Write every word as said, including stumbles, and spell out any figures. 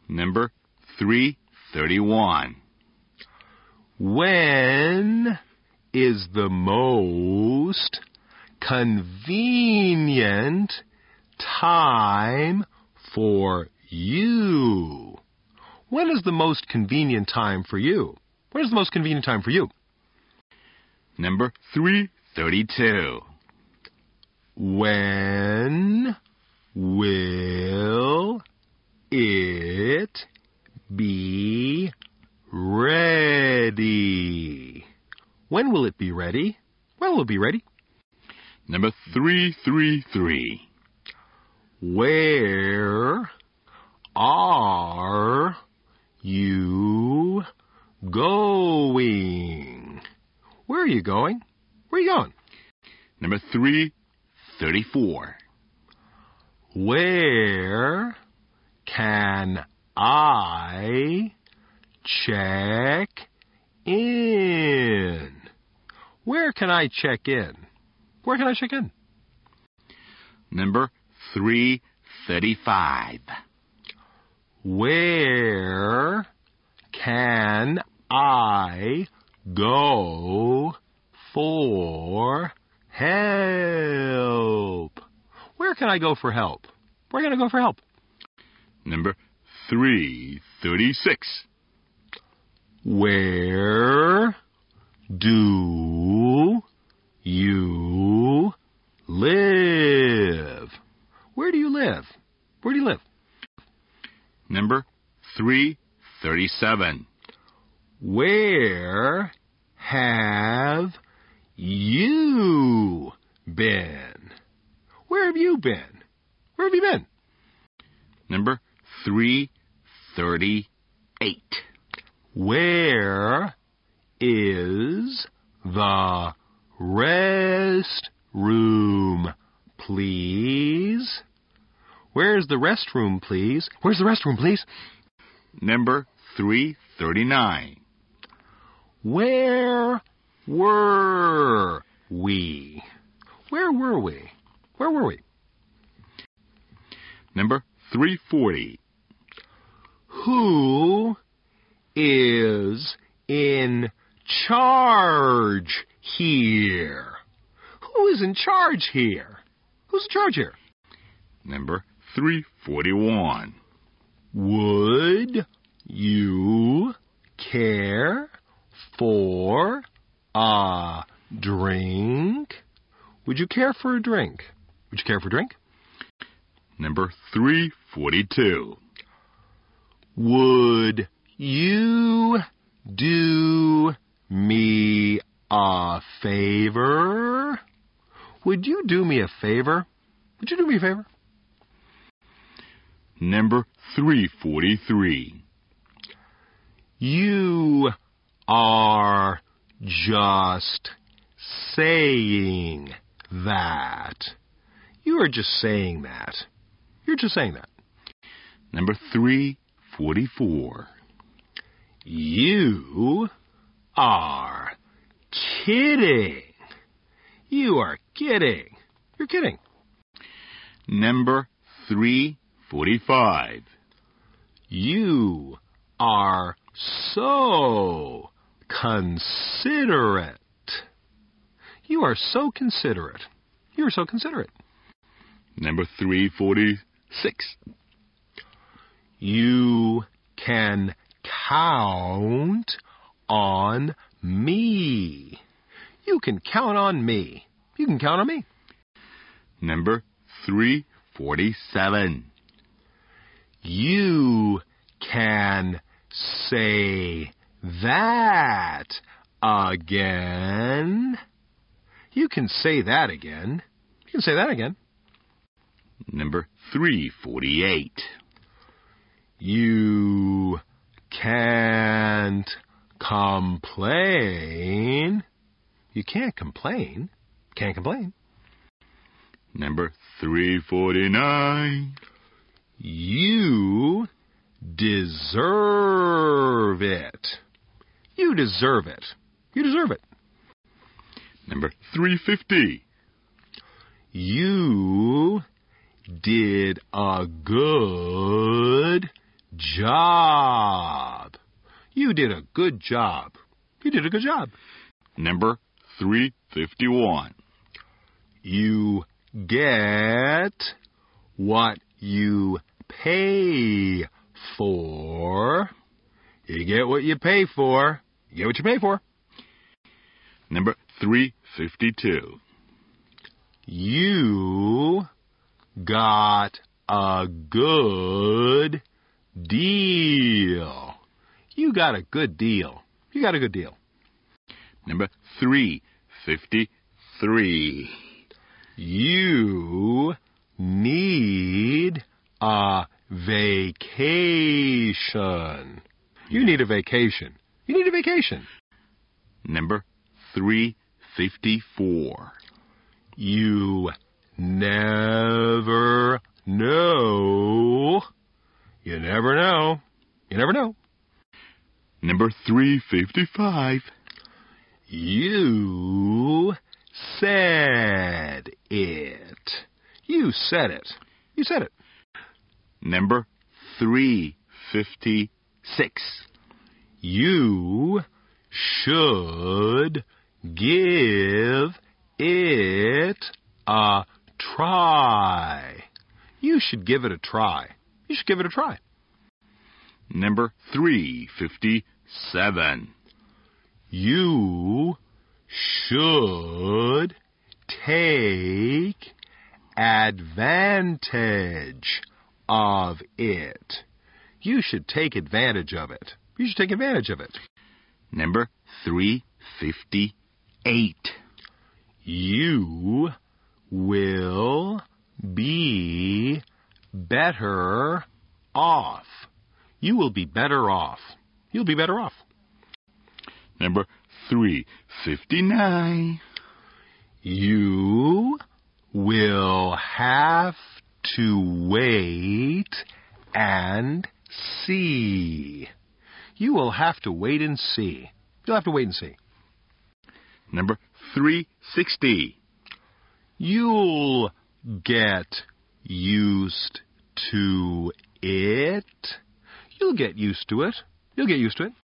Number three thirty-one. When is the most convenient time for you? When is the most convenient time for you? When is the most convenient time for you? Number three thirty-two. When will it be ready? When will it be ready? When will it be ready? Number three thirty-three. Where are you going? Where are you going? Where are you going? Number three thirty-four. Where can I check in? Where can I check in? Where can I check in? Number three thirty-five. Where can I go for help? Where can I go for help? Where can I go for help? Number three thirty-six. Where do you live? Where do you live? Where do you live? Number three thirty-seven. Where have you been? Where have you been? Where have you been? Number three thirty-eight. Where is the restroom, please? Where's the restroom, please? Where's the restroom, please? Number three thirty-nine. Where were we? Where were we? Where were we? Number three forty. Who is in charge here? Who is in charge here? Who's in charge here? Number three forty-one. Would you care for a drink? Would you care for a drink? Would you care for a drink? Number three forty-two. Would you do me a favor? Would you do me a favor? Would you do me a favor? Number three forty-three. You are just saying that. You are just saying that. You're just saying that. Number three forty-four. You are kidding. You are kidding. You're kidding. Number three forty-five. You are so considerate. You are so considerate. You are so considerate. Number three forty-six. You can count on me. You can count on me. You can count on me. Number three forty-seven. You can say that again. You can say that again. You can say that again. Number three forty-eight. You can't complain. You can't complain. Can't complain. Number three forty-nine. You deserve it. You deserve it. You deserve it. Number three fifty. You did a good job. You did a good job. You did a good job. Number three fifty-one. You get what you pay for. You get what you pay for. You get what you pay for. Number three fifty-two. You got a good deal. You got a good deal. You got a good deal. Number three fifty-three. You need a vacation. You need a vacation. You need a vacation. Number three fifty-four. You never know. You never know. You never know. Number three fifty-five. You said it. You said it. You said it. Number three fifty-six. You should give it a try. You should give it a try. You should give it a try. Number three fifty-seven. You should take advantage of it. You should take advantage of it. You should take advantage of it. Number three fifty-eight. You will be better off. You will be better off. You'll be better off. Number three fifty-nine. You will have to wait and see. You will have to wait and see. You'll have to wait and see. Number three sixty. You'll get used to it. You'll get used to it. You'll get used to it.